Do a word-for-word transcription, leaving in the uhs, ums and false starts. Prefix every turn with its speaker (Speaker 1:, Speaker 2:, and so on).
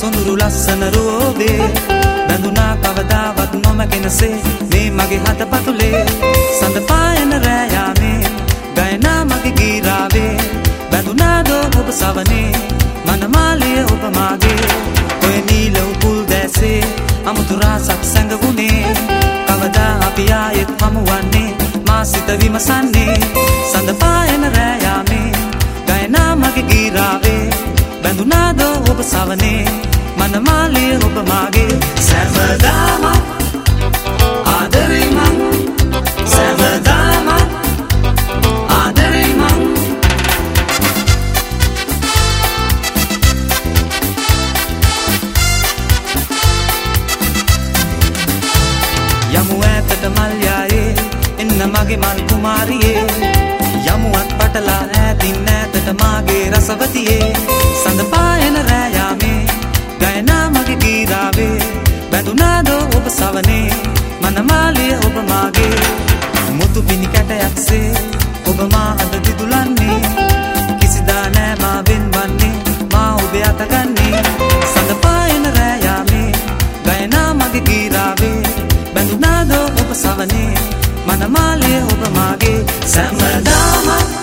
Speaker 1: සොඳුරු ලස්සන රෝවේ බඳුනා කවදාවත් නොමැකෙනසේ මේ මගේ හදපතුලේ සඳ පායන රෑ යාමේ ගයනා මගේ ගීරාවේ බඳුනාදෝ ඔබ සවනේ මනමාලිය ඔබ මාගේ ඔය නීල උපුල් දැසේ අමුතු රසක් සැඟවුනේ කවදා අපි ආයෙත් හමුවන්නේ මා සිත විමසන්නේ සඳ පායන රෑ යාමේ ගයනා මගේ ගීරාවේ බඳුනාදෝ ඔබ සවනේ මනමාලිය ඔබ මාගේ සැමදාම ආදරේ මං සැමදාම ආදරේ මං යමු ඈතට මල් යායේ එන්න මගේ මල් කුමාරියේ යමුවත් පටලා ඈතින් ඈතට මාගේ රසවතියේ සඳ පායන රෑ යාමේ ගයනා මගේ ගීරාවේ බඳුනාදෝ ඔබ සවනේ මනමාලිය ඔබ මාගේ මුතු පිණි කැටයක්සේ ඔබ මා අද දිදුලන්නේ කිසිදා නෑ මා වෙන්වන්නේ මා ඔබේ අතගන්නේ සඳ පායන රෑ යාමේ ගයනා මගේ ගීරාවේ බඳුනාදෝ ඔබ සවනේ මනමාලිය ඔබ මාගේ සැමදාම